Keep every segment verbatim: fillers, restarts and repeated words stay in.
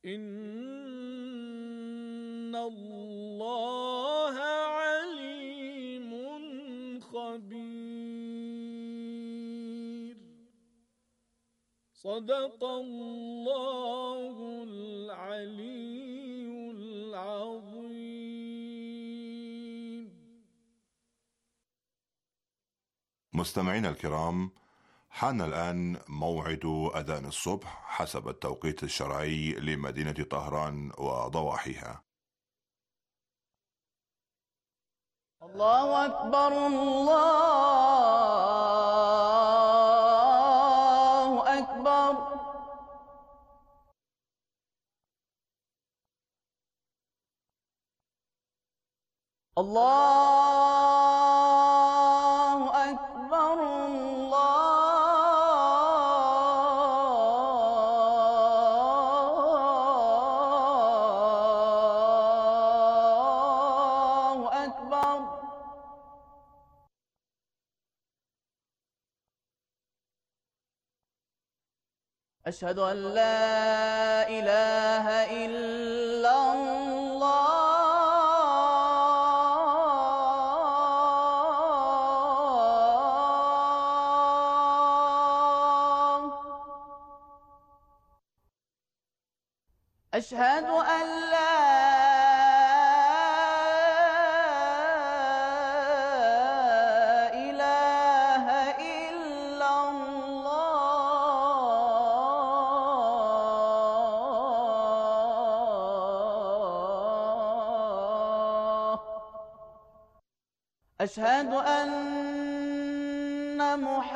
إن الله عليم خبير. صدق الله العلي العظيم. مستمعينا الكرام، حان الآن موعد أذان الصبح حسب التوقيت الشرعي لمدينة طهران وضواحيها. الله أكبر الله أكبر. الله أكبر الله أكبر. أشهد أن لا إله إلا الله. أشهد أن لا إله إلا الله. أشهد أن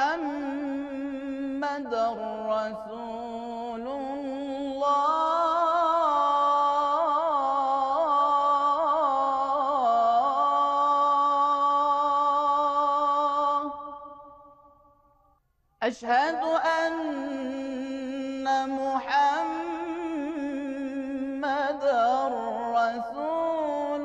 محمدًا رسول الله. أشهد أن محمدًا رسول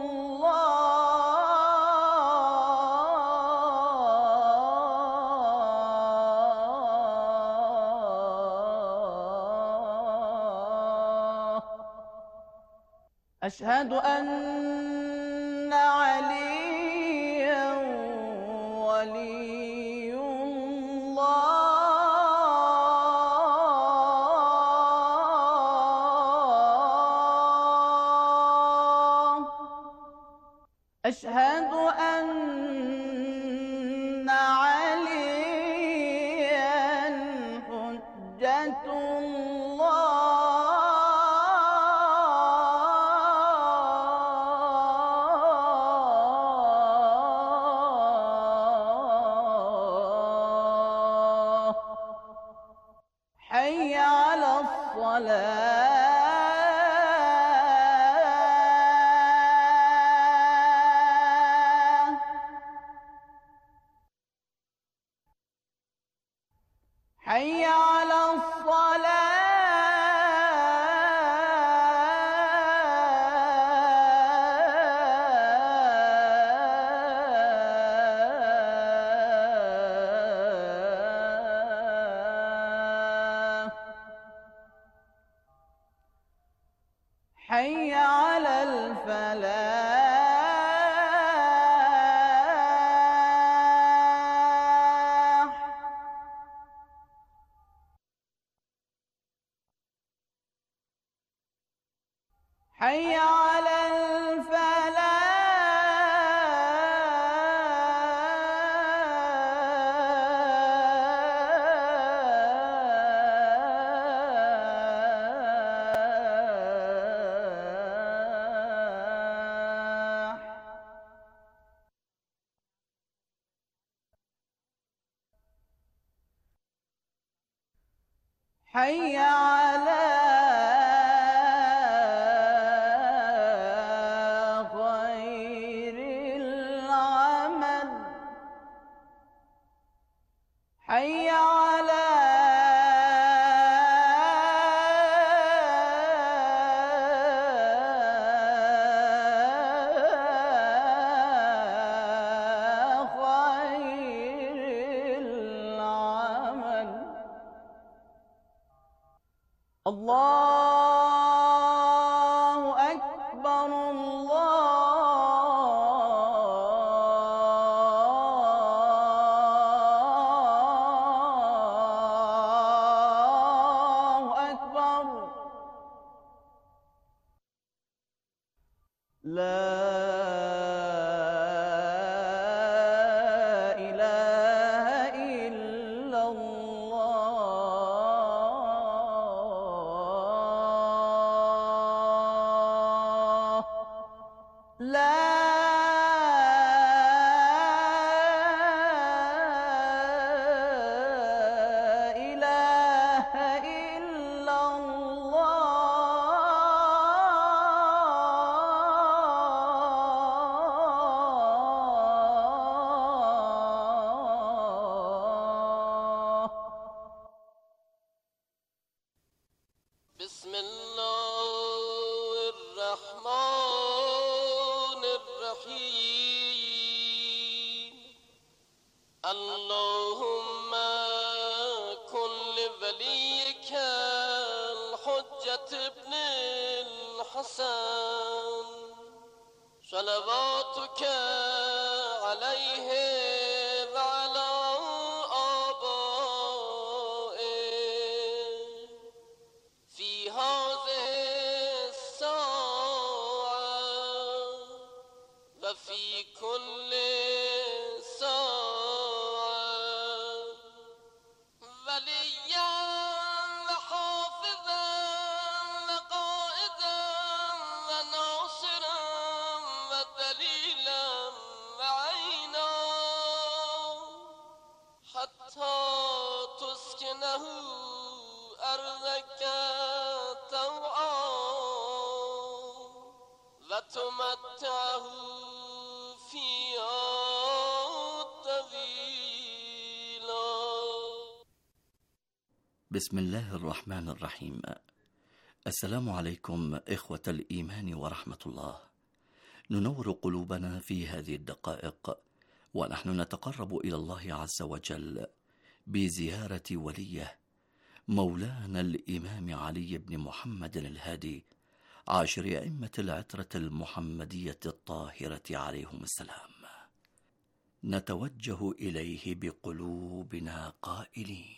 الله. أشهد أن عليًّا ولي الله. أشهد أن عليًّا حجة الله. حي على الصلاة. حي على الصلاة. حي على الفلاح. حي على الفلاح. حي على خير العمل. حي على خير العمل. الله لا إله إلا الله. لا بسم الله الرحمن الرحيم. اللهم كن لوليك الحجة ابن الحسن صلواتك عليه وعلى آبائه في هذه الساعة وفي كل ساعة وليا وحافظا وقائدا وناصرا ودليلا وعينا حتى تسكنه أرضك طوعا وتمتعه فيها طويلا. بسم الله الرحمن الرحيم. السلام عليكم إخوة الإيمان ورحمة الله. ننور قلوبنا في هذه الدقائق ونحن نتقرب إلى الله عز وجل بزيارة وليه مولانا الإمام علي بن محمد الهادي عاشر أئمة العترة المحمدية الطاهرة عليهم السلام. نتوجه إليه بقلوبنا قائلين: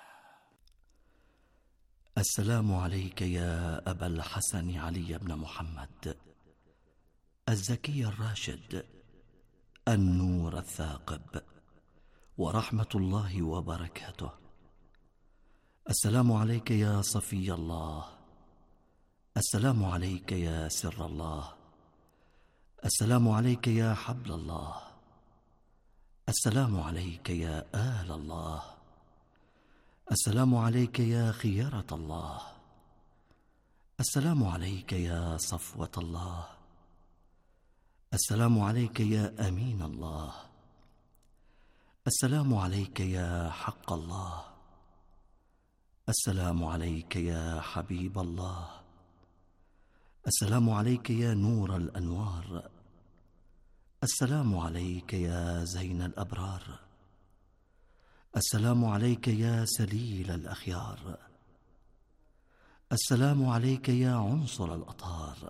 السلام عليك يا أبا الحسن علي بن محمد، الزكي الراشد، النور الثاقب، ورحمة الله وبركاته. السلام عليك يا صفي الله، السلام عليك يا سر الله، السلام عليك يا حبل الله، السلام عليك يا آل الله، السلام عليك يا خيرة الله، السلام عليك يا صفوة الله، السلام عليك يا أمين الله، السلام عليك يا حق الله، السلام عليك يا حبيب الله، السلام عليك يا نور الأنوار، السلام عليك يا زين الأبرار، السلام عليك يا سليل الأخيار، السلام عليك يا عنصر الأطهار،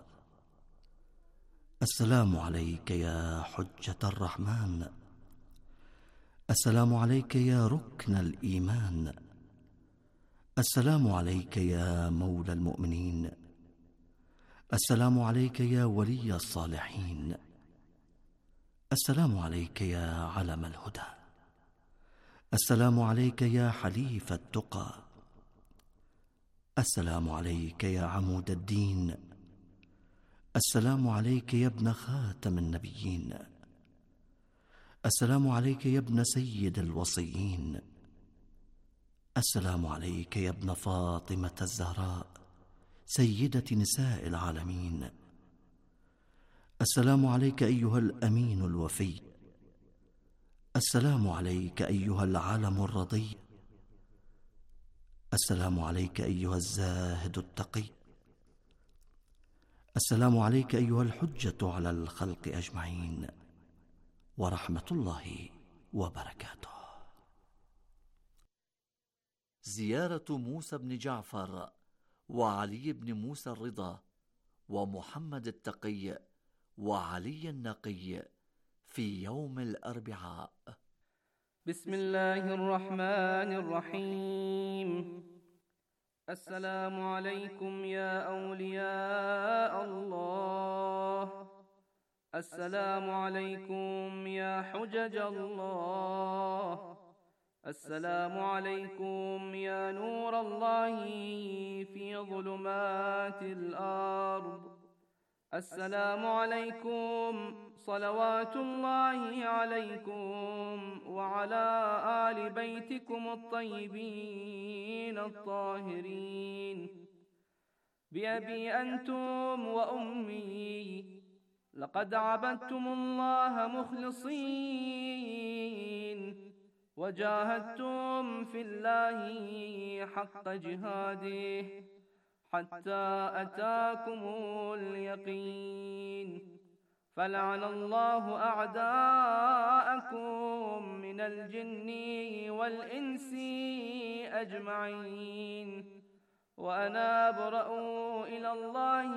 السلام عليك يا حجة الرحمن، السلام عليك يا ركن الإيمان، السلام عليك يا مولى المؤمنين، السلام عليك يا ولي الصالحين، السلام عليك يا علم الهدى، السلام عليك يا حليف التقى، السلام عليك يا عمود الدين، السلام عليك يا ابن خاتم النبيين، السلام عليك يا ابن سيد الوصيين، السلام عليك يا ابن فاطمة الزهراء سيدة نساء العالمين، السلام عليك أيها الأمين الوفي، السلام عليك أيها العلم الرضي، السلام عليك أيها الزاهد التقي، السلام عليك أيها الحجة على الخلق أجمعين، ورحمة الله وبركاته. زيارة موسى بن جعفر وعلي بن موسى الرضا ومحمد التقي وعلي النقي في يوم الأربعاء. بسم الله الرحمن الرحيم. السلام عليكم يا أولياء الله السلام عليكم يا حجج الله، السلام عليكم يا نور الله في ظلمات الأرض، السلام عليكم صلوات الله عليكم وعلى آل بيتكم الطيبين الطاهرين. بأبي أنتم وأمي لقد عبدتم الله مخلصين، وجاهدتم في الله حق جهاده حتى أتاكم اليقين. فلعن الله أعداءكم من الجن والإنس أجمعين، وأنا أبرأ إلى الله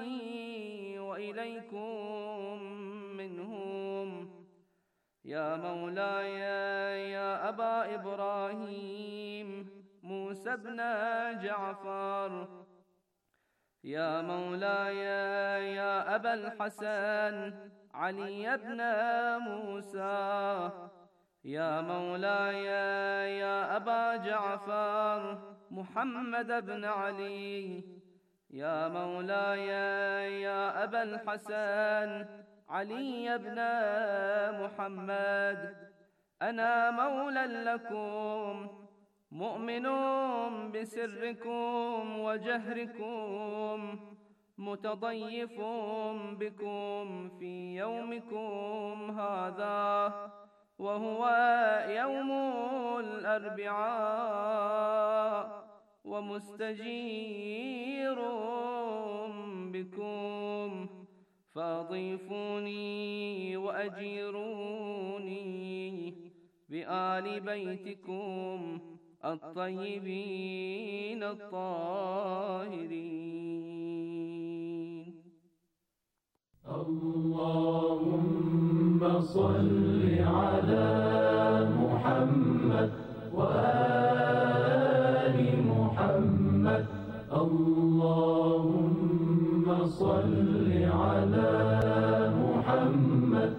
وإليكم منهم. يا مولاي يا أبا إبراهيم موسى بن جعفر، يا مولاي يا أبا الحسن علي بن موسى، يا مولاي يا أبا جعفر محمد بن علي، يا مولاي يا أبا الحسن علي بن محمد، أنا مولى لكم مؤمن بسركم وجهركم، متضيف بكم في يومكم هذا وهو يوم الأربعاء، ومستجير بكم، فأضيفوني وأجيروني بآل بيتكم الطيبين الطاهرين. اللهم صل على محمد وآل محمد، اللهم صل على محمد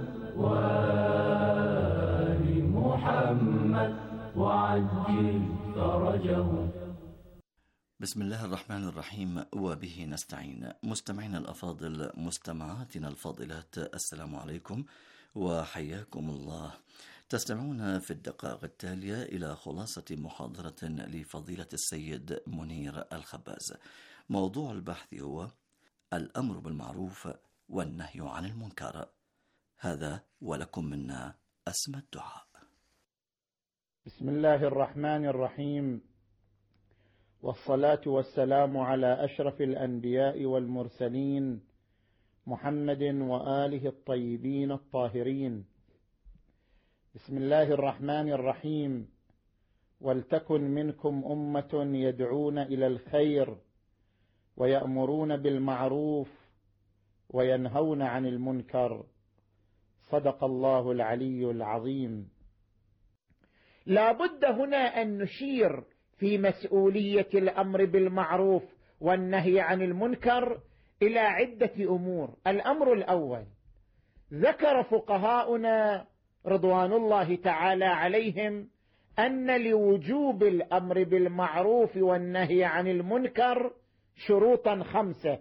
وآل محمد وعجل فرجهم. بسم الله الرحمن الرحيم، وبه نستعين. مستمعينا الأفاضل، مستمعاتنا الفاضلات، السلام عليكم وحياكم الله. تستمعون في الدقائق التالية إلى خلاصة محاضرة لفضيلة السيد منير الخباز. موضوع البحث هو الأمر بالمعروف والنهي عن المنكر. هذا ولكم منا أسمى الدعاء. بسم الله الرحمن الرحيم، والصلاة والسلام على أشرف الأنبياء والمرسلين محمد وآله الطيبين الطاهرين. بسم الله الرحمن الرحيم. ولتكن منكم أمة يدعون إلى الخير ويأمرون بالمعروف وينهون عن المنكر. صدق الله العلي العظيم. لا بد هنا أن نشير في مسؤولية الأمر بالمعروف والنهي عن المنكر إلى عدة أمور. الأمر الأول، ذكر فقهاؤنا رضوان الله تعالى عليهم أن لوجوب الأمر بالمعروف والنهي عن المنكر شروطا خمسة.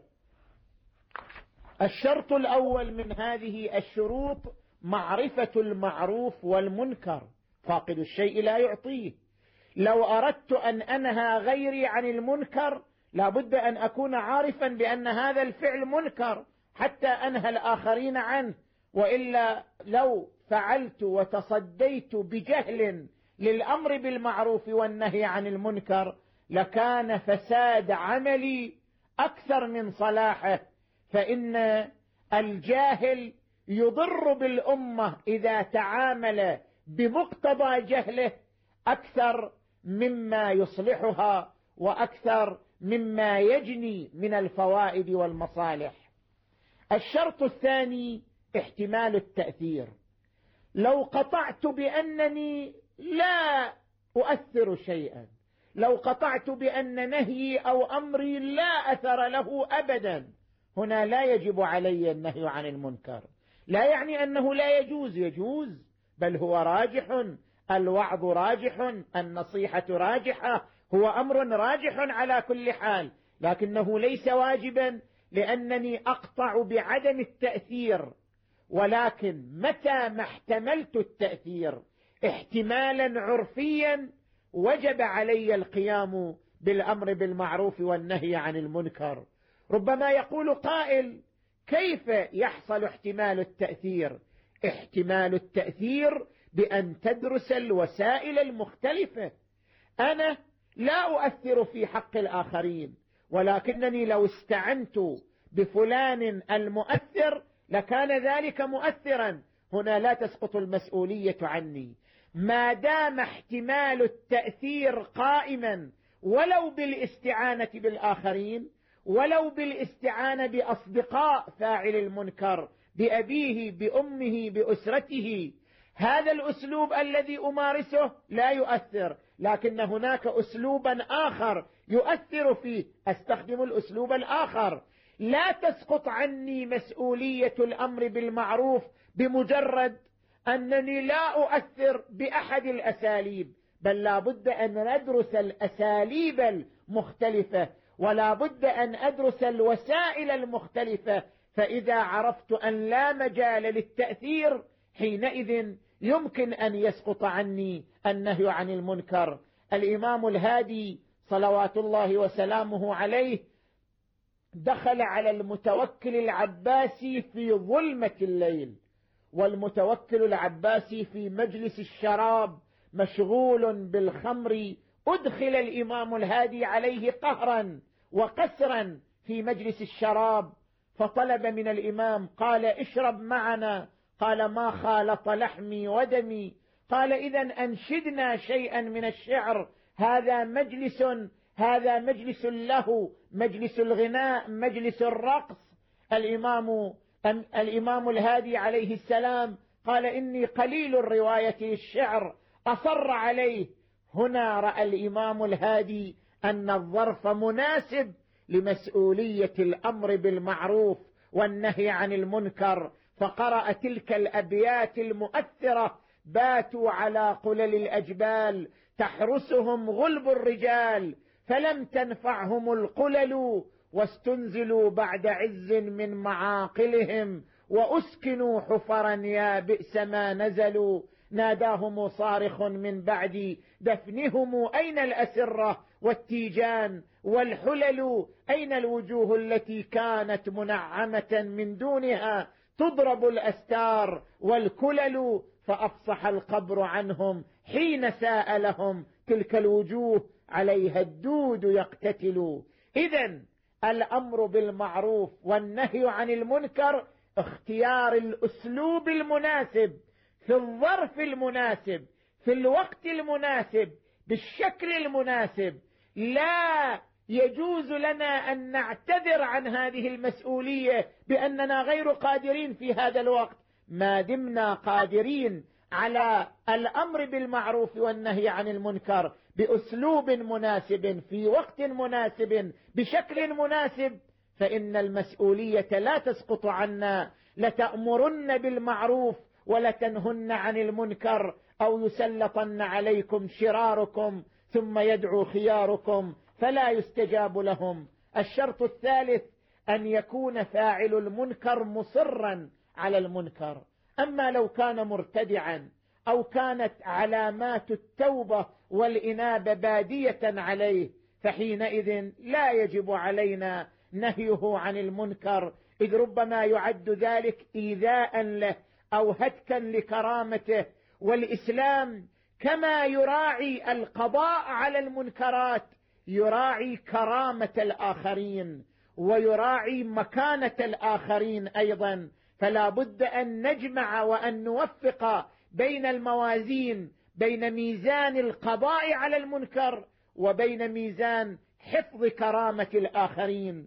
الشرط الأول من هذه الشروط معرفة المعروف والمنكر، فاقد الشيء لا يعطيه. لو أردت أن أنهى غيري عن المنكر لابد أن أكون عارفا بأن هذا الفعل منكر حتى أنهى الآخرين عنه، وإلا لو فعلت وتصديت بجهل للأمر بالمعروف والنهي عن المنكر لكان فساد عملي أكثر من صلاحه، فإن الجاهل يضر بالأمة إذا تعامل بمقتضى جهله أكثر مما يصلحها وأكثر مما يجني من الفوائد والمصالح. الشرط الثاني احتمال التأثير. لو قطعت بأنني لا أؤثر شيئا، لو قطعت بأن نهي أو أمري لا أثر له أبدا، هنا لا يجب علي النهي عن المنكر. لا يعني أنه لا يجوز، يجوز، بل هو راجح، الوعظ راجح، النصيحة راجحة، هو أمر راجح على كل حال، لكنه ليس واجبا لأنني أقطع بعدم التأثير. ولكن متى ما احتملت التأثير احتمالا عرفيا وجب علي القيام بالأمر بالمعروف والنهي عن المنكر. ربما يقول قائل: كيف يحصل احتمال التأثير؟ احتمال التأثير بأن تدرس الوسائل المختلفة. أنا لا أؤثر في حق الآخرين، ولكنني لو استعنت بفلان المؤثر لكان ذلك مؤثرا، هنا لا تسقط المسؤولية عني ما دام احتمال التأثير قائما، ولو بالاستعانة بالآخرين، ولو بالاستعانة بأصدقاء فاعل المنكر، بأبيه، بأمه، بأسرته. هذا الأسلوب الذي أمارسه لا يؤثر، لكن هناك أسلوبا آخر يؤثر فيه، أستخدم الأسلوب الآخر. لا تسقط عني مسؤولية الأمر بالمعروف بمجرد أنني لا أؤثر بأحد الأساليب، بل لا بد أن ندرس الأساليب المختلفة، ولا بد أن أدرس الوسائل المختلفة. فإذا عرفت أن لا مجال للتأثير حينئذ يمكن أن يسقط عني النهي عن المنكر. الإمام الهادي صلوات الله وسلامه عليه دخل على المتوكل العباسي في ظلمة الليل، والمتوكل العباسي في مجلس الشراب مشغول بالخمر. أدخل الإمام الهادي عليه قهرا وقسرا في مجلس الشراب، فطلب من الإمام، قال: اشرب معنا. قال: ما خالط لحمي ودمي. قال: إذن أنشدنا شيئا من الشعر، هذا مجلس هذا مجلس له، مجلس الغناء، مجلس الرقص. الإمام الإمام الهادي عليه السلام قال: إني قليل الرواية للشعر، أصر عليه. هنا رأى الإمام الهادي أن الظرف مناسب لمسؤولية الأمر بالمعروف والنهي عن المنكر، فقرأ تلك الأبيات المؤثرة: باتوا على قلل الأجبال تحرسهم غلب الرجال، فلم تنفعهم القلل واستنزلوا بعد عز من معاقلهم، وأسكنوا حفرا يا بئس ما نزلوا. ناداهم صارخ من بعد دفنهم: أين الأسرة والتيجان والحلل؟ أين الوجوه التي كانت منعمة من دونها تضرب الأستار والكلل؟ فأفصح القبر عنهم حين سألهم، تلك الوجوه عليها الدود يقتتل. إذن الأمر بالمعروف والنهي عن المنكر اختيار الأسلوب المناسب في الظرف المناسب في الوقت المناسب بالشكل المناسب. لا يجوز لنا أن نعتذر عن هذه المسؤولية بأننا غير قادرين في هذا الوقت. ما دمنا قادرين على الأمر بالمعروف والنهي عن المنكر بأسلوب مناسب في وقت مناسب بشكل مناسب، فإن المسؤولية لا تسقط عنا. لتأمرن بالمعروف ولتنهن عن المنكر، أو يسلطن عليكم شراركم ثم يدعو خياركم فلا يستجاب لهم. الشرط الثالث أن يكون فاعل المنكر مصرا على المنكر. أما لو كان مرتدعا أو كانت علامات التوبة والإنابة بادية عليه، فحينئذ لا يجب علينا نهيه عن المنكر، إذ ربما يعد ذلك إيذاء له أو هتكا لكرامته. والإسلام كما يراعي القضاء على المنكرات يراعي كرامة الآخرين ويراعي مكانة الآخرين أيضا. فلا بد أن نجمع وأن نوفق بين الموازين، بين ميزان القضاء على المنكر وبين ميزان حفظ كرامة الآخرين.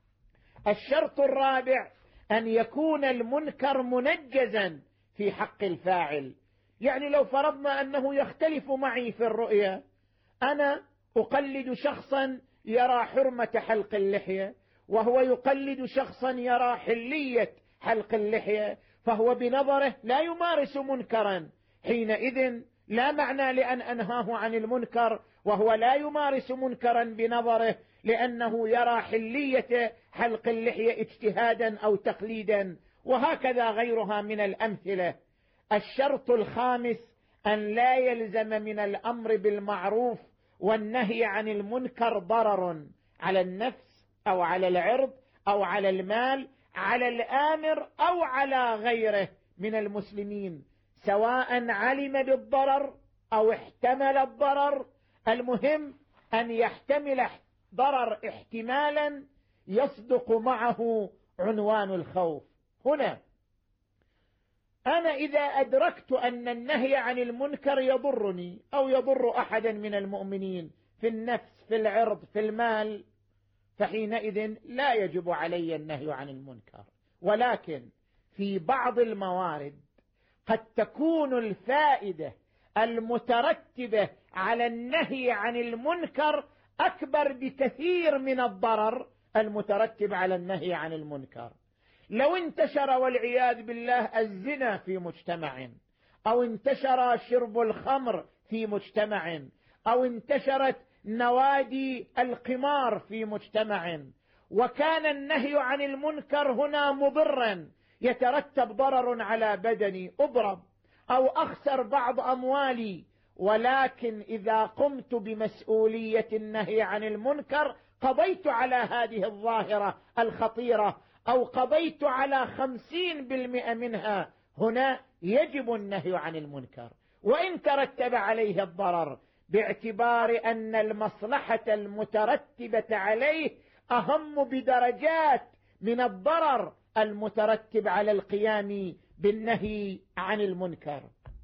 الشرط الرابع أن يكون المنكر منجزا في حق الفاعل. يعني لو فرضنا أنه يختلف معي في الرؤية، أنا أقلد شخصا يرى حرمة حلق اللحية، وهو يقلد شخصا يرى حلية حلق اللحية، فهو بنظره لا يمارس منكرا، حينئذ لا معنى لأن أنهاه عن المنكر وهو لا يمارس منكرا بنظره، لأنه يرى حلية حلق اللحية اجتهادا أو تقليدا، وهكذا غيرها من الأمثلة. الشرط الخامس أن لا يلزم من الأمر بالمعروف والنهي عن المنكر ضرر على النفس أو على العرض أو على المال، على الآمر أو على غيره من المسلمين، سواء علم بالضرر أو احتمل الضرر. المهم أن يحتمل ضرر احتمالا يصدق معه عنوان الخوف. هنا أنا إذا أدركت أن النهي عن المنكر يضرني أو يضر أحدا من المؤمنين في النفس، في العرض، في المال، فحينئذ لا يجب علي النهي عن المنكر. ولكن في بعض الموارد قد تكون الفائدة المترتبة على النهي عن المنكر أكبر بكثير من الضرر المترتب على النهي عن المنكر. لو انتشر والعياذ بالله الزنا في مجتمع، أو انتشر شرب الخمر في مجتمع، أو انتشرت نوادي القمار في مجتمع، وكان النهي عن المنكر هنا مضرا، يترتب ضرر على بدني، أضرب أو أخسر بعض أموالي، ولكن إذا قمت بمسؤولية النهي عن المنكر قضيت على هذه الظاهرة الخطيرة، أو قضيت على خمسين بالمئة منها، هنا يجب النهي عن المنكر وإن ترتب عليه الضرر، باعتبار أن المصلحة المترتبة عليه أهم بدرجات من الضرر المترتب على القيام بالنهي عن المنكر.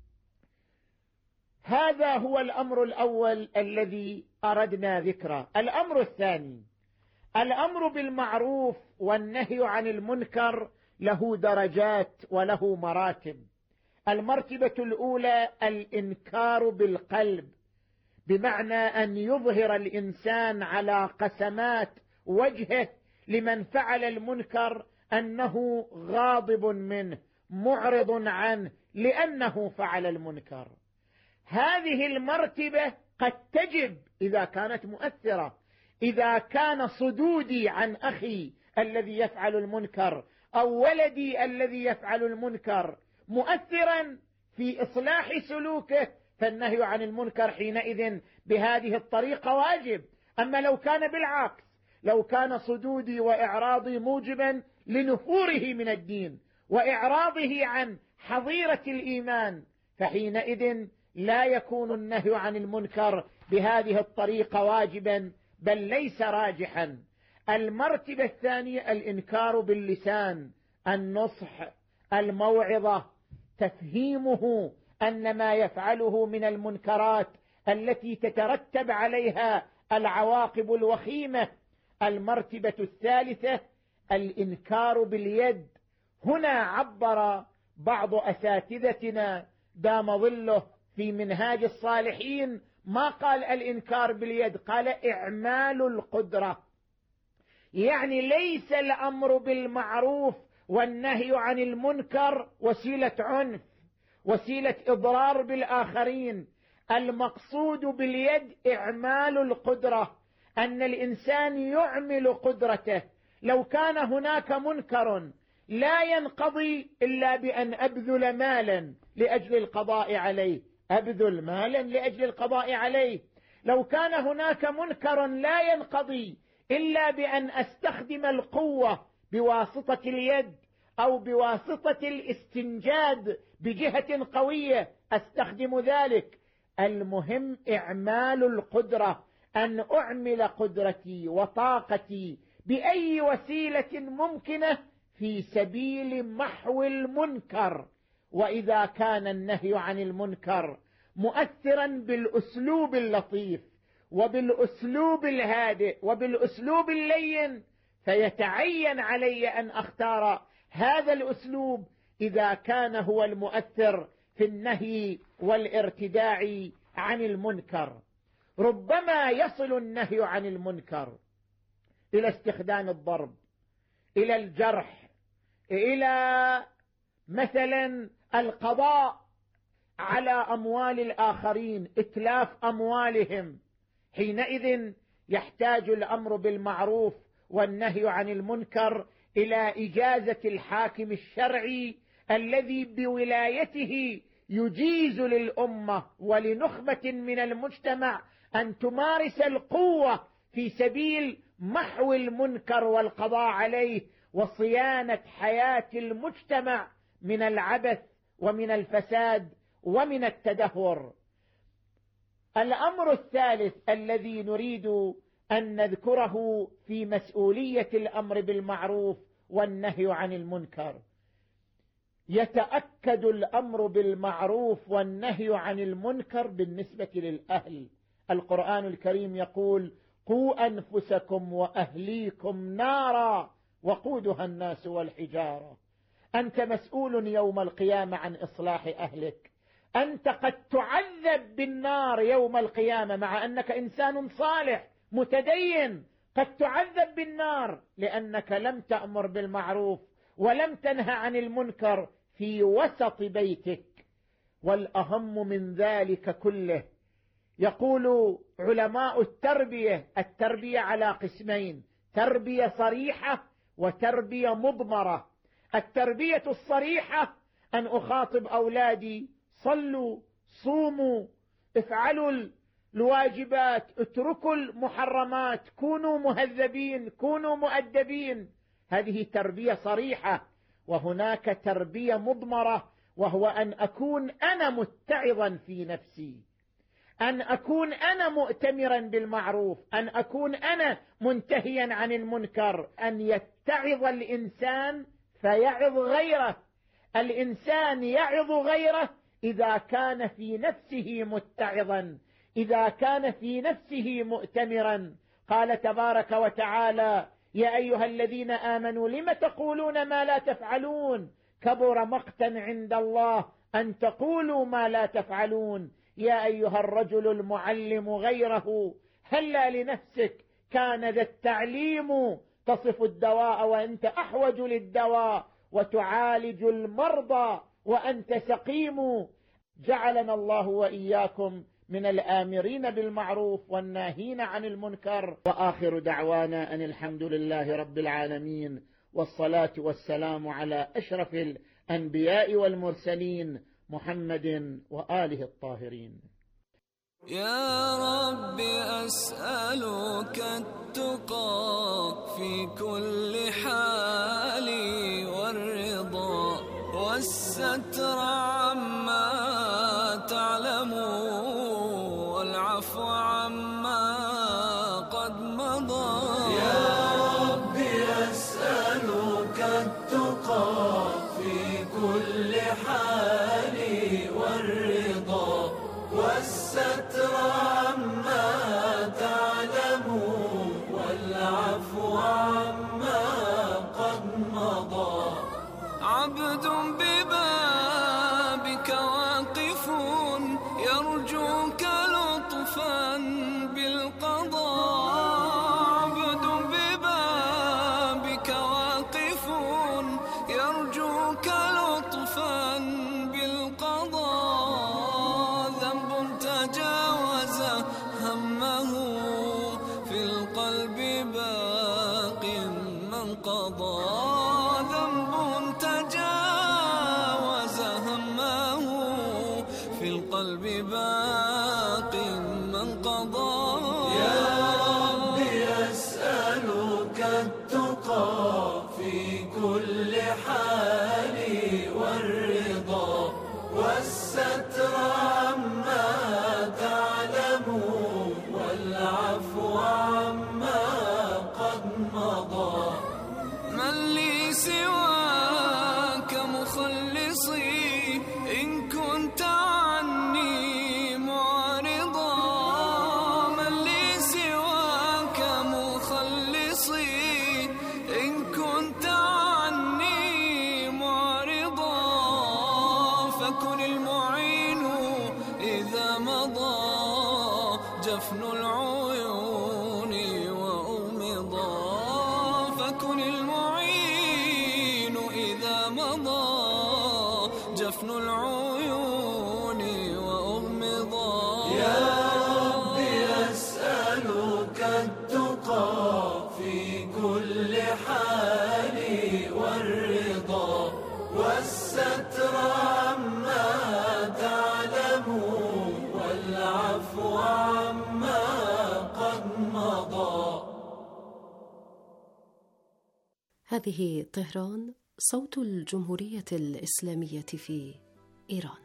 هذا هو الأمر الأول الذي أردنا ذكره. الأمر الثاني، الأمر بالمعروف والنهي عن المنكر له درجات وله مراتب. المرتبة الأولى الإنكار بالقلب، بمعنى أن يظهر الإنسان على قسمات وجهه لمن فعل المنكر أنه غاضب منه، معرض عنه لأنه فعل المنكر. هذه المرتبة قد تجب إذا كانت مؤثرة. إذا كان صدودي عن أخي الذي يفعل المنكر أو ولدي الذي يفعل المنكر مؤثرا في إصلاح سلوكه، فالنهي عن المنكر حينئذ بهذه الطريقة واجب. أما لو كان بالعكس، لو كان صدودي وإعراضي موجبا لنفوره من الدين وإعراضه عن حظيرة الإيمان، فحينئذ لا يكون النهي عن المنكر بهذه الطريقة واجبا، بل ليس راجحا. المرتبة الثانية الإنكار باللسان، النصح، الموعظة، تفهيمه أن ما يفعله من المنكرات التي تترتب عليها العواقب الوخيمة. المرتبة الثالثة الإنكار باليد. هنا عبر بعض أساتذتنا دام ظله في منهاج الصالحين ما قال الإنكار باليد، قال إعمال القدرة. يعني ليس الأمر بالمعروف والنهي عن المنكر وسيلة عنف، وسيلة إضرار بالآخرين. المقصود باليد إعمال القدرة، أن الإنسان يعمل قدرته. لو كان هناك منكر لا ينقضي إلا بأن أبذل مالا لأجل القضاء عليه، أبذل مالا لأجل القضاء عليه. لو كان هناك منكر لا ينقضي إلا بأن أستخدم القوة بواسطة اليد أو بواسطة الاستنجاد بجهة قوية أستخدم ذلك. المهم إعمال القدرة، أن أعمل قدرتي وطاقتي بأي وسيلة ممكنة في سبيل محو المنكر. وإذا كان النهي عن المنكر مؤثرا بالأسلوب اللطيف وبالأسلوب الهادئ وبالأسلوب اللين، فيتعين علي أن أختار هذا الأسلوب إذا كان هو المؤثر في النهي والارتداع عن المنكر. ربما يصل النهي عن المنكر إلى استخدام الضرب، إلى الجرح، إلى مثلا القضاء على أموال الآخرين، إتلاف أموالهم، حينئذ يحتاج الأمر بالمعروف والنهي عن المنكر إلى إجازة الحاكم الشرعي الذي بولايته يجيز للأمة ولنخبة من المجتمع أن تمارس القوة في سبيل محو المنكر والقضاء عليه وصيانة حياة المجتمع من العبث ومن الفساد ومن التدهور. الأمر الثالث الذي نريد أن نذكره في مسؤولية الأمر بالمعروف والنهي عن المنكر، يتأكد الأمر بالمعروف والنهي عن المنكر بالنسبة للأهل. القرآن الكريم يقول: قوا أنفسكم وأهليكم نارا وقودها الناس والحجارة. أنت مسؤول يوم القيامة عن إصلاح أهلك. أنت قد تعذب بالنار يوم القيامة مع أنك إنسان صالح متدين، قد تعذب بالنار لأنك لم تأمر بالمعروف ولم تنهى عن المنكر في وسط بيتك. والأهم من ذلك كله، يقول علماء التربية: التربية على قسمين، تربية صريحة وتربية مضمرة. التربية الصريحة أن أخاطب أولادي: صلوا، صوموا، افعلوا الواجبات، اتركوا المحرمات، كونوا مهذبين، كونوا مؤدبين. هذه تربية صريحة. وهناك تربية مضمرة، وهو أن أكون أنا متعظا في نفسي، أن أكون أنا مؤتمرا بالمعروف، أن أكون أنا منتهيا عن المنكر، أن يتعظ الإنسان فيعظ غيره. الإنسان يعظ غيره إذا كان في نفسه متعظا، إذا كان في نفسه مؤتمرا. قال تبارك وتعالى: يا أيها الذين آمنوا لم تقولون ما لا تفعلون كبر مقتا عند الله أن تقولوا ما لا تفعلون. يا أيها الرجل المعلم غيره هلا لنفسك كان ذا التعليم تصف الدواء وأنت أحوج للدواء وتعالج المرضى وأنت سقيم. جعلنا الله وإياكم من الآمرين بالمعروف والناهين عن المنكر. وآخر دعوانا أن الحمد لله رب العالمين، والصلاة والسلام على أشرف الأنبياء والمرسلين محمد وآله الطاهرين. يا رب أسألك التقى في كل حال والرضا والستر عما تعلم والعفو عما قد مضى. يا رب أسألك التقى في كل حال والرضا والستر عما تعلم والعفو عما قد مضى. عبد ببابك واقف يرجوك لطفا بالقضاء. عبد ببابك واقف يرجوك لطفا بالقضاء. ذنب تجاوز همه في القلب باق من قضى. ذنب تجاوز همه في القلب باق من قضى. يا رب أسألك التقى في كل حال والرضا والستر عما تعلم والعفو عما قد مضى. من لي سواك مخلصي إن كنت عني معرضا. من لي سواك مخلصي إن كنت عني معرضا. فكن المعين إذا مضى جفن العيون وأغمضا. فكن المعين إذا مضى تفنو العيون وأغمضا. يا ربي أسألك التقى في كل حال والرضا والستر عما تعلم والعفو عما قد مضى. هذه طهران، صوت الجمهورية الإسلامية في إيران.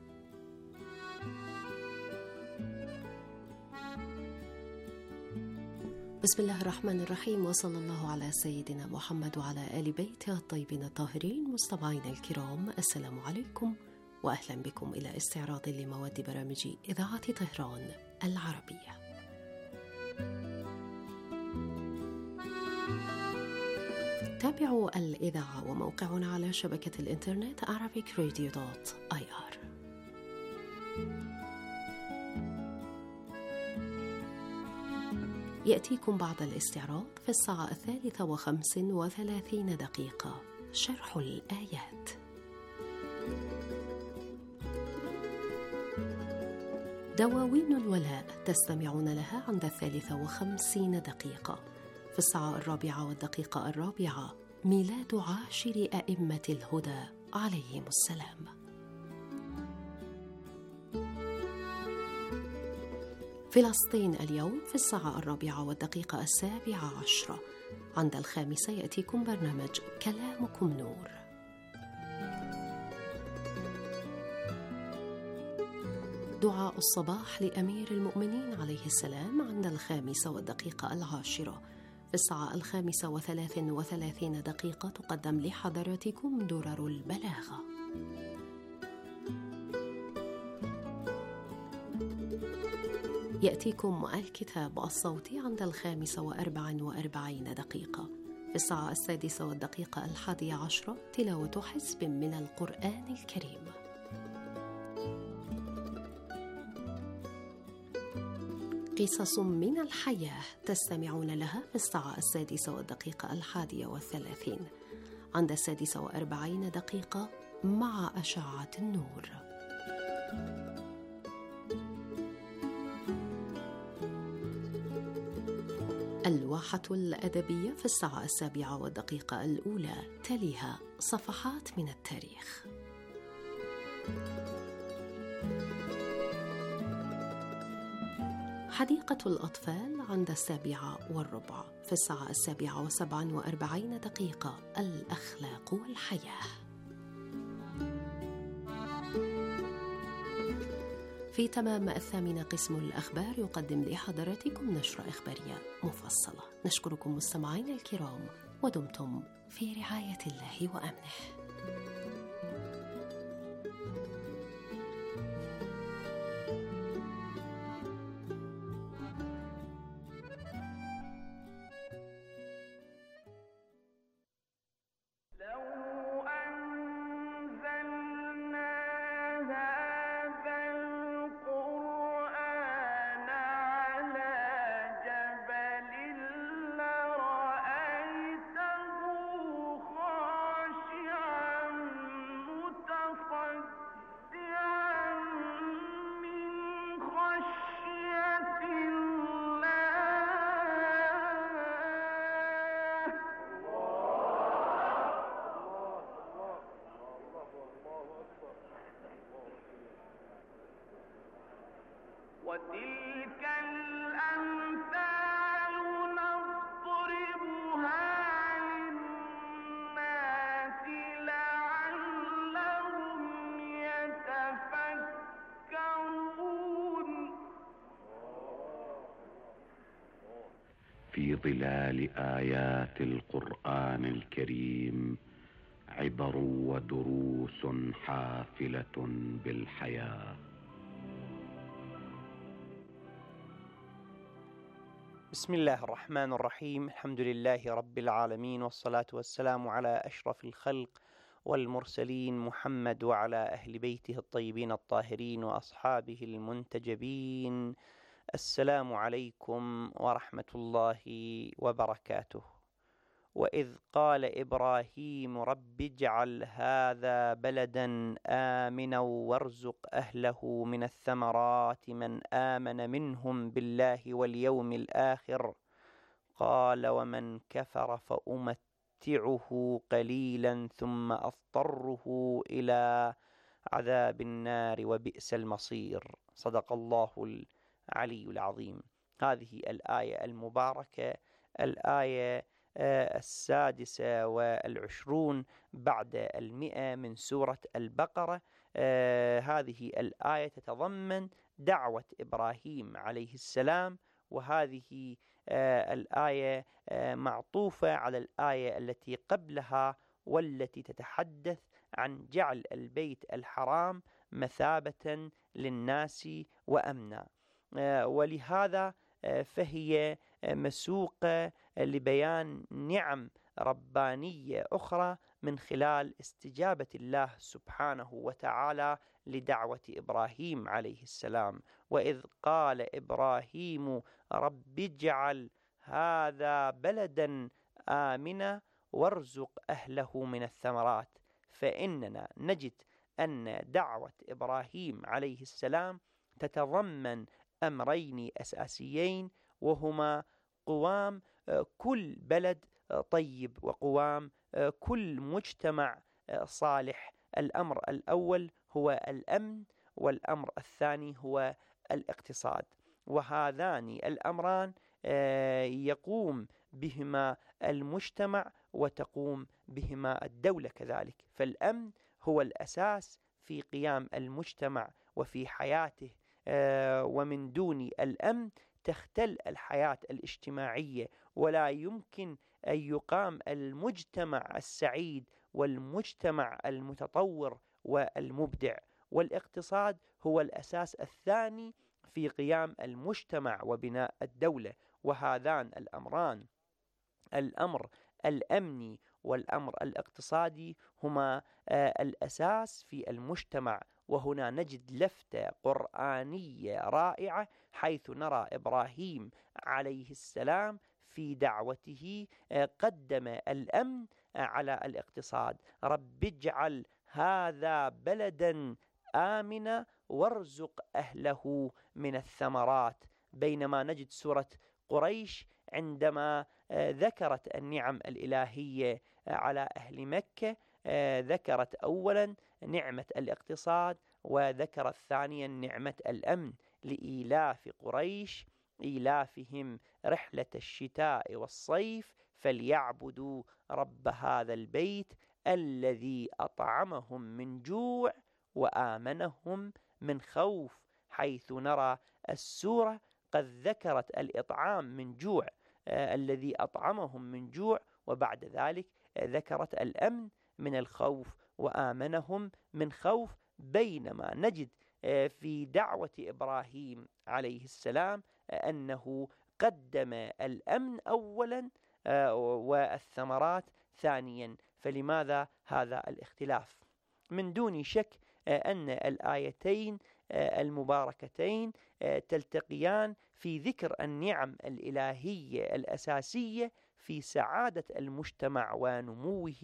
بسم الله الرحمن الرحيم، وصلى الله على سيدنا محمد وعلى آل بيته الطيبين الطاهرين. مستمعينا الكرام، السلام عليكم وأهلا بكم إلى استعراض لمواد برامج إذاعة طهران العربية. تابعوا الإذاعة وموقعنا على شبكة الإنترنت arabic radio dot i r. يأتيكم بعد الاستعراض في الساعة الثالثة وخمس وثلاثين دقيقة شرح الآيات. دواوين الولاء تستمعون لها عند الثالثة وخمسين دقيقة. في الساعة الرابعة والدقيقة الرابعة ميلاد عاشر أئمة الهدى عليهم السلام. فلسطين اليوم في الساعة الرابعة والدقيقة السابعة عشرة. عند الخامسة يأتيكم برنامج كلامكم نور. دعاء الصباح لأمير المؤمنين عليه السلام عند الخامسة والدقيقة العاشرة. في الساعة الخامسة وثلاث وثلاثين دقيقة تقدم لحضراتكم درر البلاغة. يأتيكم الكتاب الصوتي عند الخامسة وأربع وأربعين دقيقة. في الساعة السادسة والدقيقة الحادية عشرة تلاوة حزب من القرآن الكريم. قصص من الحياة تستمعون لها في الساعة السادسة والدقيقة الحادية والثلاثين. عند السادسة وأربعين دقيقة مع أشعة النور. الواحة الأدبية في الساعة السابعة والدقيقة الأولى، تليها صفحات من التاريخ. حديقة الأطفال عند السابعة والربع. في الساعة السابعة وسبع وأربعين دقيقة الأخلاق والحياة. في تمام الثامنة قسم الأخبار يقدم لحضراتكم نشرة إخبارية مفصلة. نشكركم مستمعينا الكرام، ودمتم في رعاية الله وأمنه. وتلك الأمثال نضربها للناس لعلهم يتفكرون. في ظلال آيات القرآن الكريم عبر ودروس حافلة بالحياة. بسم الله الرحمن الرحيم. الحمد لله رب العالمين، والصلاة والسلام على أشرف الخلق والمرسلين محمد وعلى أهل بيته الطيبين الطاهرين وأصحابه المنتجبين. السلام عليكم ورحمة الله وبركاته. وإذ قال إبراهيم رب اجعل هذا بلدا آمنا وارزق أهله من الثمرات من آمن منهم بالله واليوم الآخر قال ومن كفر فأمتعه قليلا ثم أضطره إلى عذاب النار وبئس المصير. صدق الله العلي العظيم. هذه الآية المباركة الآية السادسة والعشرون بعد المئة من سورة البقرة. هذه الآية تتضمن دعوة إبراهيم عليه السلام، وهذه الآية معطوفة على الآية التي قبلها والتي تتحدث عن جعل البيت الحرام مثابة للناس وأمنا، ولهذا فهي مسوقة لبيان نعم ربانية أخرى من خلال استجابة الله سبحانه وتعالى لدعوة إبراهيم عليه السلام. وإذ قال إبراهيم رب اجعل هذا بلدا آمنا وارزق أهله من الثمرات. فإننا نجد أن دعوة إبراهيم عليه السلام تتضمن أمرين أساسيين، وهما قوام كل بلد طيب وقوام كل مجتمع صالح. الأمر الأول هو الأمن، والأمر الثاني هو الاقتصاد، وهذان الأمران يقوم بهما المجتمع وتقوم بهما الدولة كذلك. فالأمن هو الأساس في قيام المجتمع وفي حياته، ومن دون الأمن تختل الحياة الاجتماعية، ولا يمكن أن يقام المجتمع السعيد والمجتمع المتطور والمبدع. والاقتصاد هو الأساس الثاني في قيام المجتمع وبناء الدولة. وهذان الأمران، الأمر الأمني والأمر الاقتصادي، هما الأساس في المجتمع. وهنا نجد لفتة قرآنية رائعة، حيث نرى إبراهيم عليه السلام في دعوته قدم الأمن على الاقتصاد. رب اجعل هذا بلدا آمنا وارزق أهله من الثمرات، بينما نجد سورة قريش عندما ذكرت النعم الإلهية على أهل مكة ذكرت أولا نعمة الاقتصاد، وذكرت ثانيا نعمة الأمن. لإيلاف قريش إيلافهم رحلة الشتاء والصيف فليعبدوا رب هذا البيت الذي أطعمهم من جوع وآمنهم من خوف، حيث نرى السورة قد ذكرت الإطعام من جوع آه الذي أطعمهم من جوع، وبعد ذلك آه ذكرت الأمن من الخوف وآمنهم من خوف. بينما نجد آه في دعوة إبراهيم عليه السلام آه أنه قدم الأمن أولا آه والثمرات ثانيا. فلماذا هذا الاختلاف؟ من دون شك آه أن الآيتين آه المباركتين آه تلتقيان في ذكر النعم الإلهية الأساسية في سعادة المجتمع ونموه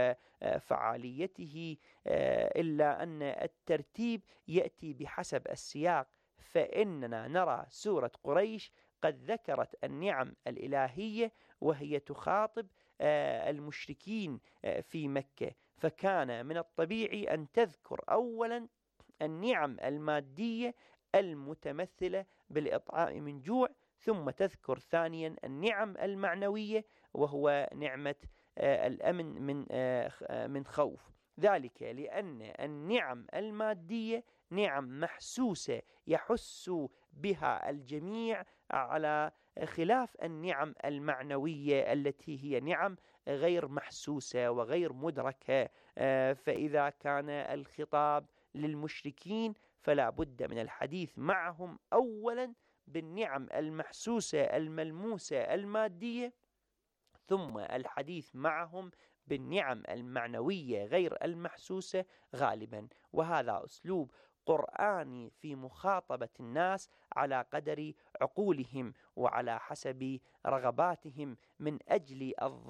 وفعاليته، إلا أن الترتيب يأتي بحسب السياق. فإننا نرى سورة قريش قد ذكرت النعم الإلهية وهي تخاطب المشركين في مكة، فكان من الطبيعي أن تذكر أولا النعم المادية المتمثلة بالإطعام من جوع، ثم تذكر ثانيا النعم المعنوية وهو نعمة الأمن من من خوف. ذلك لأن النعم المادية نعم محسوسة يحس بها الجميع، على خلاف النعم المعنوية التي هي نعم غير محسوسة وغير مدركة. فإذا كان الخطاب للمشركين فلا بد من الحديث معهم أولا بالنعم المحسوسة الملموسة المادية، ثم الحديث معهم بالنعم المعنوية غير المحسوسة غالبا. وهذا أسلوب قرآني في مخاطبة الناس على قدر عقولهم وعلى حسب رغباتهم، من أجل الضرب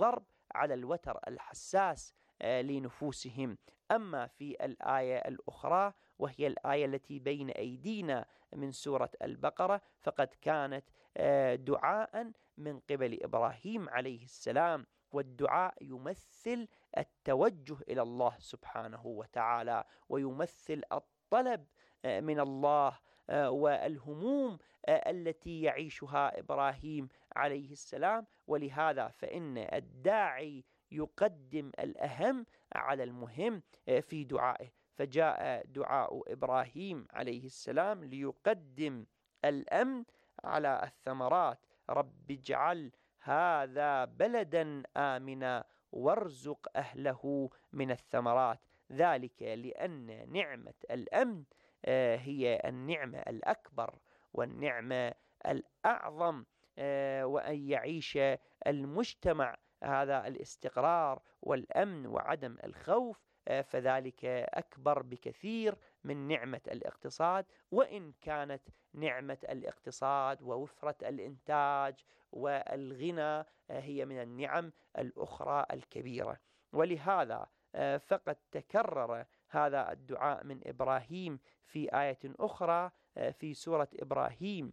على الوتر الحساس لنفوسهم. أما في الآية الأخرى وهي الآية التي بين أيدينا من سورة البقرة فقد كانت دعاء من قبل إبراهيم عليه السلام، والدعاء يمثل التوجه إلى الله سبحانه وتعالى، ويمثل الطلب من الله والهموم التي يعيشها إبراهيم عليه السلام. ولهذا فإن الداعي يقدم الأهم على المهم في دعائه، فجاء دعاء إبراهيم عليه السلام ليقدم الأمن على الثمرات. رب اجعل هذا بلدا آمنا وارزق أهله من الثمرات، ذلك لأن نعمة الأمن هي النعمة الأكبر والنعمة الأعظم، وأن يعيش المجتمع هذا الاستقرار والأمن وعدم الخوف فذلك أكبر بكثير من نعمة الاقتصاد، وإن كانت نعمة الاقتصاد ووفرة الإنتاج والغنى هي من النعم الأخرى الكبيرة. ولهذا فقد تكرر هذا الدعاء من إبراهيم في آية أخرى في سورة إبراهيم: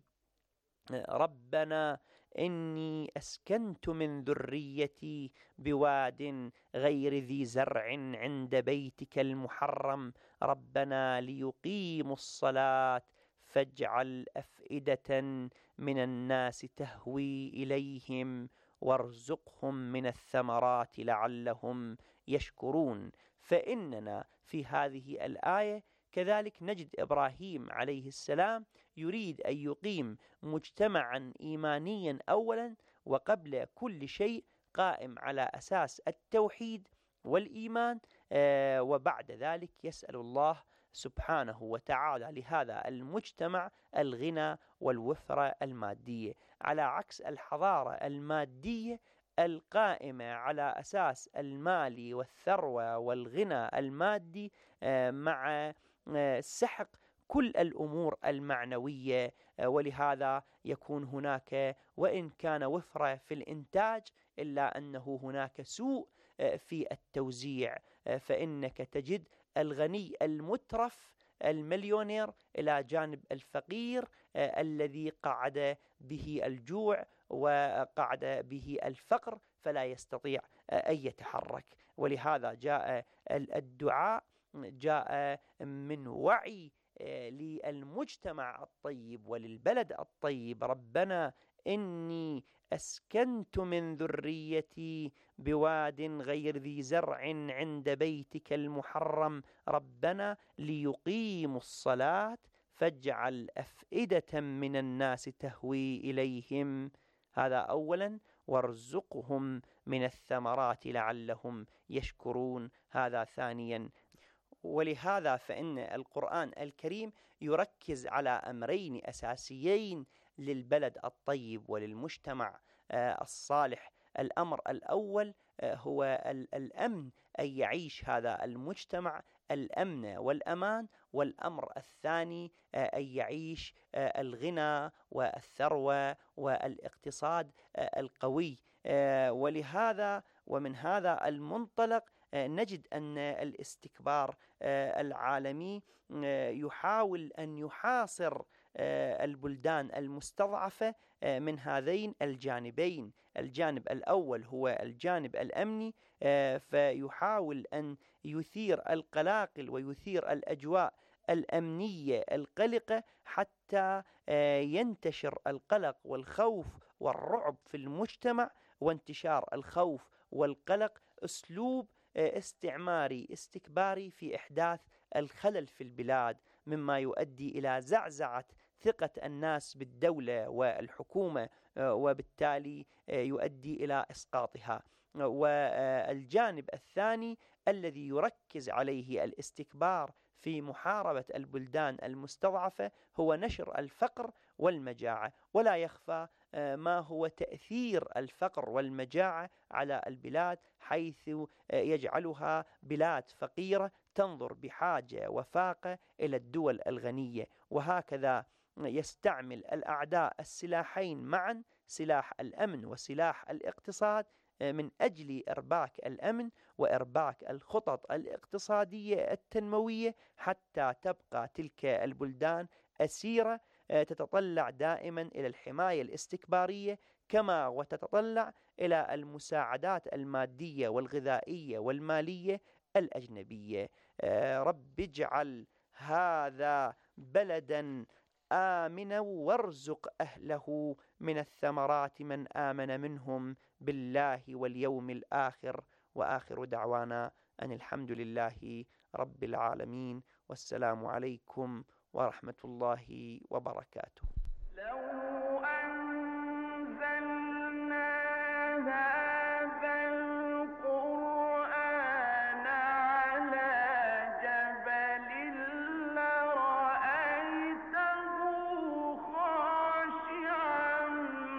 ربنا إني أسكنت من ذريتي بواد غير ذي زرع عند بيتك المحرم ربنا ليقيموا الصلاة فاجعل أفئدة من الناس تهوي إليهم وارزقهم من الثمرات لعلهم يشكرون. فإننا في هذه الآية كذلك نجد إبراهيم عليه السلام يريد أن يقيم مجتمعا إيمانيا أولا وقبل كل شيء قائم على أساس التوحيد والإيمان، آه وبعد ذلك يسأل الله سبحانه وتعالى لهذا المجتمع الغنى والوفرة المادية، على عكس الحضارة المادية القائمة على أساس المال والثروة والغنى المادي آه مع آه سحق كل الأمور المعنوية. ولهذا يكون هناك وإن كان وفرة في الإنتاج إلا أنه هناك سوء في التوزيع، فإنك تجد الغني المترف المليونير إلى جانب الفقير الذي قعد به الجوع وقعد به الفقر فلا يستطيع أن يتحرك. ولهذا جاء الدعاء جاء من وعي للمجتمع الطيب وللبلد الطيب: ربنا إني أسكنت من ذريتي بواد غير ذي زرع عند بيتك المحرم ربنا ليقيموا الصلاة فاجعل أفئدة من الناس تهوي إليهم، هذا أولا، وارزقهم من الثمرات لعلهم يشكرون، هذا ثانيا. ولهذا فإن القرآن الكريم يركز على أمرين أساسيين للبلد الطيب وللمجتمع الصالح. الأمر الأول هو الأمن، أن يعيش هذا المجتمع الأمن والأمان، والأمر الثاني أن يعيش الغنى والثروة والاقتصاد القوي. ولهذا ومن هذا المنطلق نجد أن الاستكبار العالمي يحاول أن يحاصر البلدان المستضعفة من هذين الجانبين. الجانب الأول هو الجانب الأمني، فيحاول أن يثير القلاقل ويثير الأجواء الأمنية القلقة حتى ينتشر القلق والخوف والرعب في المجتمع. وانتشار الخوف والقلق أسلوب استعماري استكباري في إحداث الخلل في البلاد، مما يؤدي إلى زعزعة ثقة الناس بالدولة والحكومة، وبالتالي يؤدي إلى إسقاطها. والجانب الثاني الذي يركز عليه الاستكبار في محاربة البلدان المستضعفة هو نشر الفقر والمجاعة. ولا يخفى ما هو تأثير الفقر والمجاعة على البلاد، حيث يجعلها بلاد فقيرة تنظر بحاجة وفاقة إلى الدول الغنية. وهكذا يستعمل الأعداء السلاحين معا، سلاح الأمن وسلاح الاقتصاد، من أجل إرباك الأمن وإرباك الخطط الاقتصادية التنموية، حتى تبقى تلك البلدان أسيرة تتطلع دائما إلى الحماية الاستكبارية، كما وتتطلع إلى المساعدات المادية والغذائية والمالية الأجنبية. رب اجعل هذا بلدا آمنا وارزق أهله من الثمرات من آمن منهم بالله واليوم الآخر. وآخر دعوانا أن الحمد لله رب العالمين، والسلام عليكم ورحمة الله وبركاته. لو أنزلنا هذا القرآن على جبل لرأيته خاشعا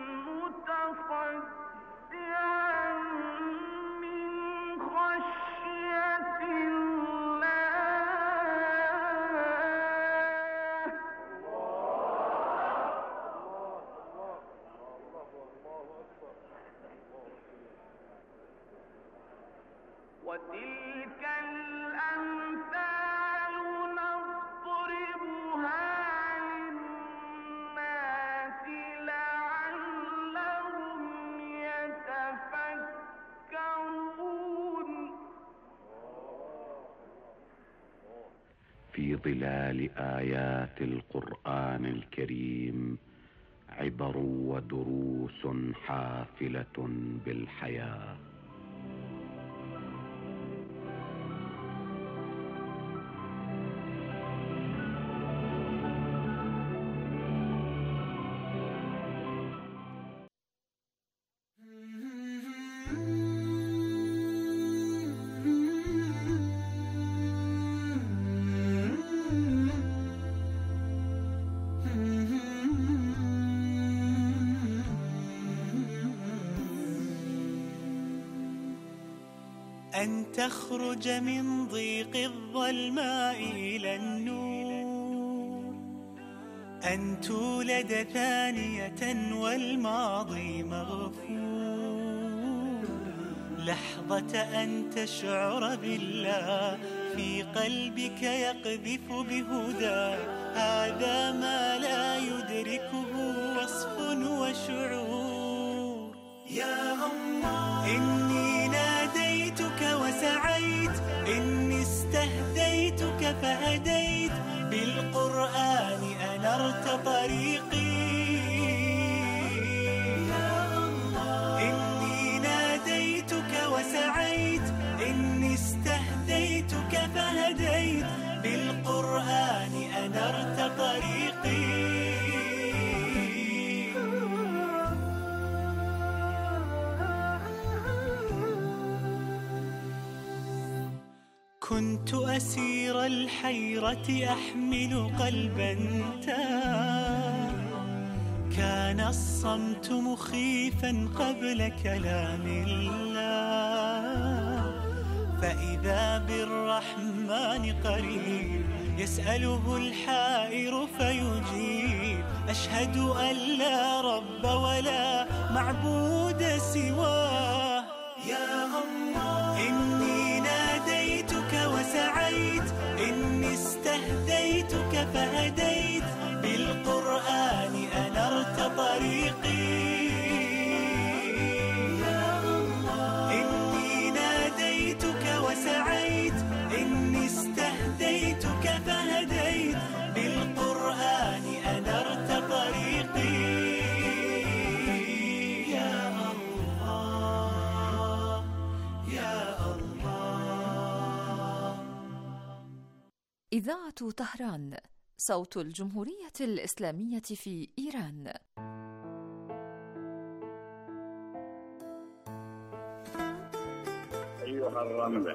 متصدعا من خشية وتلك الأمثال نضربها للناس لعلهم يتفكرون. في ظلال آيات القرآن الكريم عبر ودروس حافلة بالحياة. أن تخرج من ضيق الظلماء إلى النور، أن تولد ثانية والماضي مغفور، لحظة أن تشعر بالله في قلبك يقذف بهدى، هذا ما لا يدركه وصف وشعور. يا الله إني ناديتك وسعيت، إني استهديتك فهديت، بالقرآن أنرت طريقي. يا الله إني ناديتك وسعيت، إني استهديتك فهديت، بالقرآن أنرت طريقي. كنت أسير الحيرة أحمل قلبا تاه، كان الصمت مخيفا قبل كلام الله، فإذا بالرحمن قريب يسأله الحائر فيجيب، أشهد أن لا رب ولا معبود سواه. يا الله إني ناديتك وسعيت، إني استهديتك فهديت، بالقرآن أنرت طريقي. يا الله إني ناديتك وسعيت، إني استهديتك فهديت، بالقرآن أنرت طريقي. يا الله يا الله. إذاعة طهران، صوت الجمهورية الإسلامية في إيران. أيها الرملة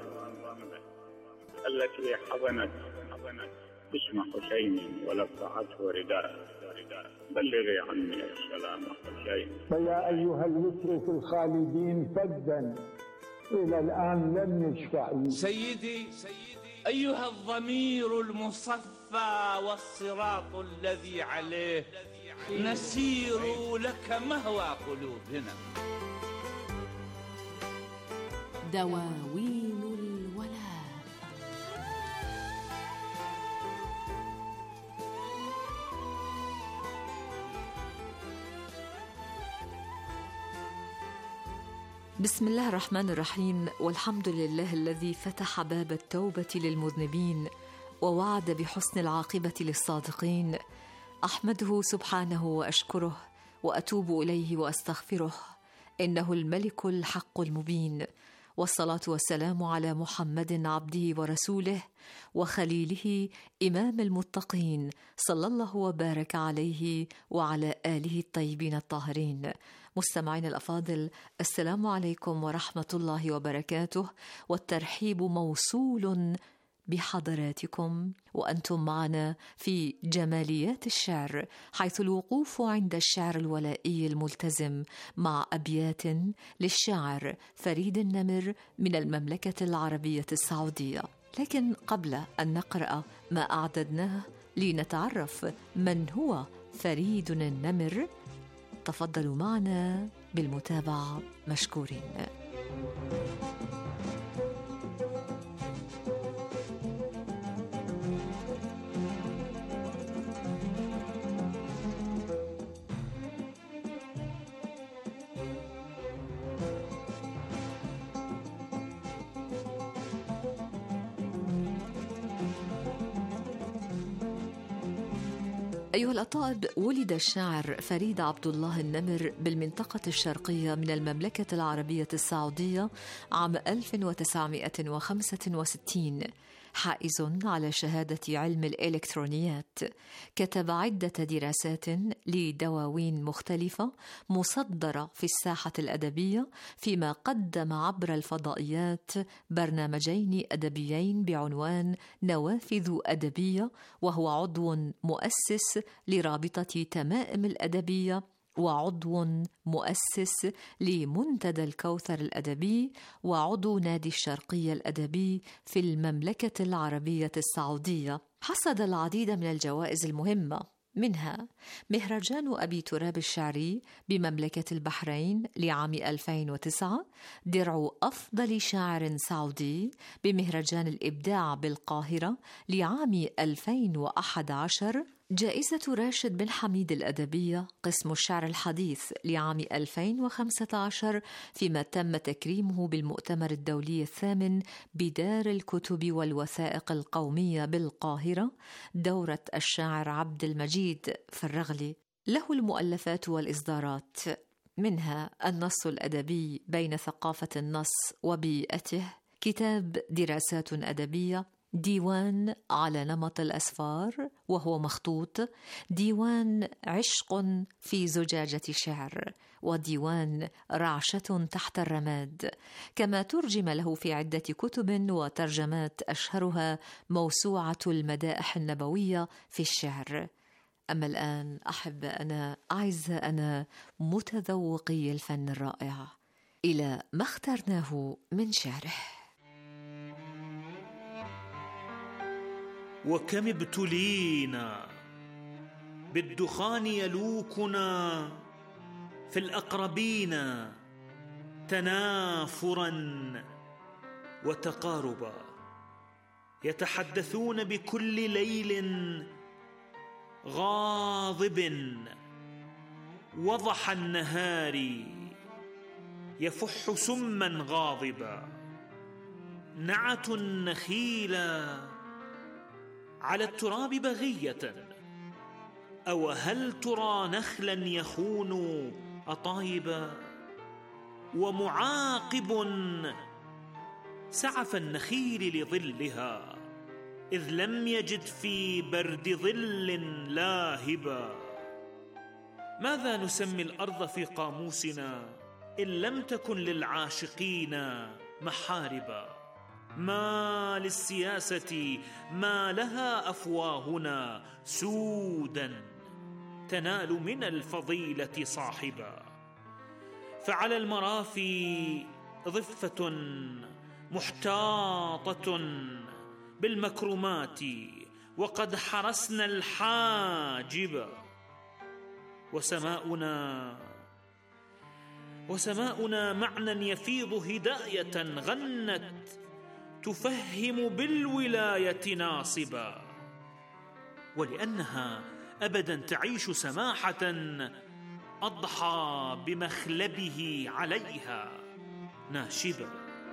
التي حضنت اسم حسين ولفعته رداء، بلغي عني السلام حسين. فيا أيها اليسر في الخالدين فدا إلى الآن لم يشفع. سيدي أيها الضمير المصفى والصراط الذي عليه نسير لك مهوى قلوبنا. دواوين الولاء. بسم الله الرحمن الرحيم، والحمد لله الذي فتح باب التوبة للمذنبين ووعد بحسن العاقبة للصادقين. أحمده سبحانه وأشكره وأتوب إليه وأستغفره، إنه الملك الحق المبين. والصلاة والسلام على محمد عبده ورسوله وخليله إمام المتقين، صلى الله وبارك عليه وعلى آله الطيبين الطاهرين. مستمعين الأفاضل، السلام عليكم ورحمة الله وبركاته، والترحيب موصول بحضراتكم وأنتم معنا في جماليات الشعر، حيث الوقوف عند الشعر الولائي الملتزم مع أبيات للشاعر فريد النمر من المملكة العربية السعودية. لكن قبل أن نقرأ ما أعددناه لنتعرف من هو فريد النمر، تفضلوا معنا بالمتابعة مشكورين. أيها الأطائب، ولد الشاعر فريد عبد الله النمر بالمنطقة الشرقية من المملكة العربية السعودية عام ألف وتسعمائة وخمسة وستين، حائز على شهادة علم الإلكترونيات. كتب عدة دراسات لدواوين مختلفة مصدرة في الساحة الأدبية، فيما قدم عبر الفضائيات برنامجين أدبيين بعنوان نوافذ أدبية، وهو عضو مؤسس لرابطة تمائم الأدبية، وعضو مؤسس لمنتدى الكوثر الأدبي، وعضو نادي الشرقية الأدبي في المملكة العربية السعودية. حصد العديد من الجوائز المهمة، منها مهرجان أبي تراب الشعري بمملكة البحرين لعام ألفين وتسعة، درع أفضل شاعر سعودي بمهرجان الإبداع بالقاهرة لعام ألفين وأحد عشر، جائزة راشد بن حميد الأدبية قسم الشعر الحديث لعام ألفين وخمسة عشر، فيما تم تكريمه بالمؤتمر الدولي الثامن بدار الكتب والوثائق القومية بالقاهرة، دورة الشاعر عبد المجيد في الرغلي. له المؤلفات والإصدارات، منها النص الأدبي بين ثقافة النص وبيئته، كتاب دراسات أدبية، ديوان على نمط الأسفار وهو مخطوط، ديوان عشق في زجاجة شعر، وديوان رعشة تحت الرماد. كما ترجم له في عدة كتب وترجمات، أشهرها موسوعة المدائح النبوية في الشعر. أما الآن أحب أنا أعزة أنا متذوقي الفن الرائع إلى ما اخترناه من شعره. وكم ابتلينا بالدخان يلوكنا في الأقربين تنافرا وتقاربا، يتحدثون بكل ليل غاضب وضح النهار يفح سما غاضبا. نعت النخيل على التراب بغية، أو هل ترى نخلا يخون أطايبا؟ ومعاقب سعف النخيل لظلها، إذ لم يجد في برد ظل لاهبا. ماذا نسمي الأرض في قاموسنا إن لم تكن للعاشقين محاربا؟ ما للسياسة ما لها أفواهنا سودا تنال من الفضيلة صاحبا. فعلى المرافي ضفة محتاطة بالمكرمات، وقد حرسنا الحاجب. وسماؤنا وسماؤنا معنى يفيض هداية غنت تفهم بالولاية ناصبا، ولأنها أبدا تعيش سماحة أضحى بمخلبه عليها ناشبا.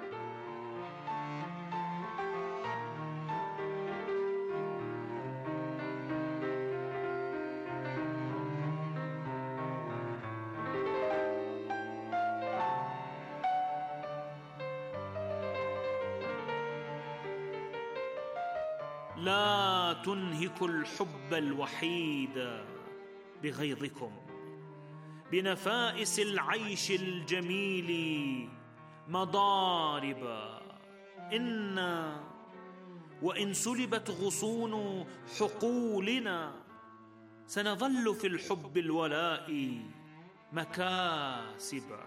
لا تنهكوا الحب الوحيد بغيظكم، بنفائس العيش الجميل مضاربا. إن وإن سلبت غصون حقولنا سنظل في الحب الولاء مكاسبا.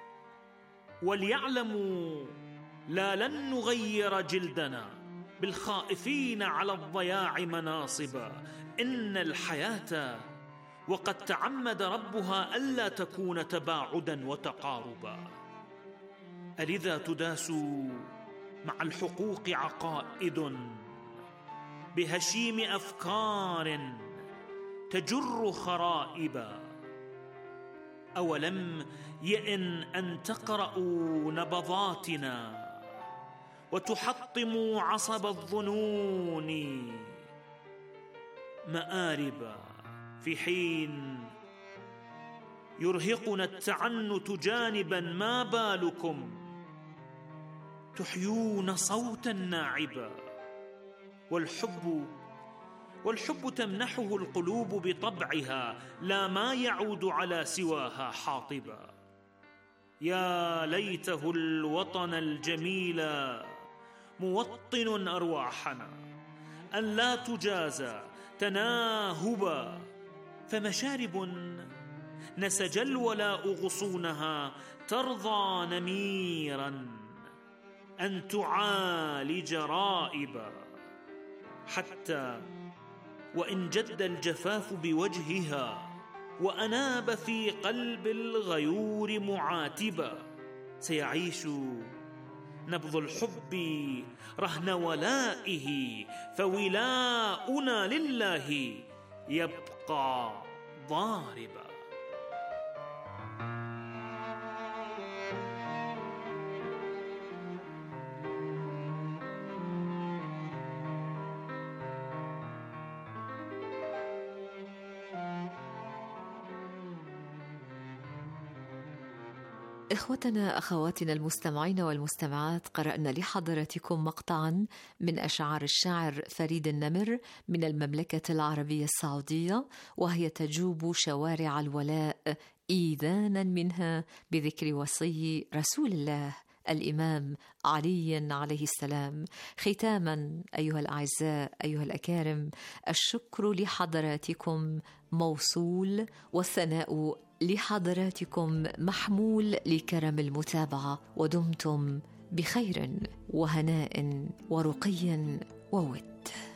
وليعلموا لا لن نغير جلدنا بالخائفين على الضياع مناصبا. إن الحياة وقد تعمد ربها ألا تكون تباعدا وتقاربا. ألذا تداس مع الحقوق عقائد بهشيم أفكار تجر خرائبا. أولم يئن أن تقرأوا نبضاتنا وتحطموا عصب الظنون مآربا، في حين يرهقنا التعنت جانبا ما بالكم تحيون صوتا ناعبا. والحب والحب تمنحه القلوب بطبعها لا ما يعود على سواها حاطبا. يا ليته الوطن الجميل موطن أرواحنا أن لا تجازى تناهبا. فمشارب نسج الولاء غصونها ترضى نميرا أن تعالج رائبا. حتى وإن جد الجفاف بوجهها وأناب في قلب الغيور معاتبا، سيعيش نبض الحب رهن ولائه، فولاؤنا لله يبقى ضاربا. إخوتنا أخواتنا المستمعين والمستمعات، قرأنا لحضراتكم مقطعا من أشعار الشاعر فريد النمر من المملكة العربية السعودية، وهي تجوب شوارع الولاء إيذانا منها بذكر وصي رسول الله الإمام علي عليه السلام. ختاما أيها الأعزاء أيها الأكارم، الشكر لحضراتكم موصول والثناء لحضراتكم محمول لكرم المتابعة، ودمتم بخير وهناء ورقي وود.